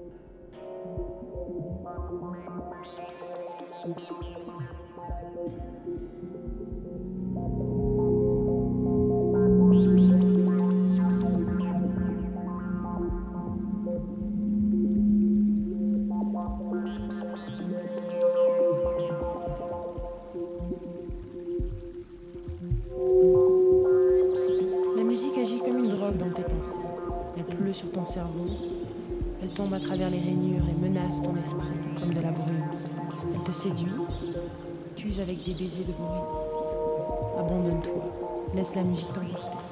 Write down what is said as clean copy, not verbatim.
La musique agit comme une drogue dans tes pensées. Elle pleut sur ton cerveau. Elle tombe à travers les rainures et menace ton esprit comme de la brume. Elle te séduit, t'use avec des baisers de bruit. Abandonne-toi, laisse la musique t'emporter.